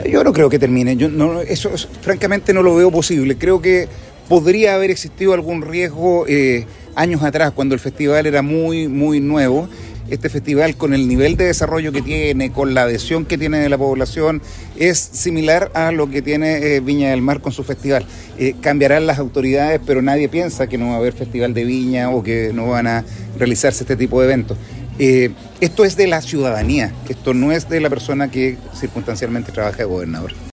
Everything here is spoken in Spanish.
Yo no creo que termine, francamente no lo veo posible. Creo que podría haber existido algún riesgo años atrás, cuando el festival era muy, muy nuevo. Este festival, con el nivel de desarrollo que tiene, con la adhesión que tiene de la población, es similar a lo que tiene Viña del Mar con su festival. Cambiarán las autoridades, pero nadie piensa que no va a haber festival de Viña o que no van a realizarse este tipo de eventos. Esto es de la ciudadanía, esto no es de la persona que circunstancialmente trabaja de gobernador.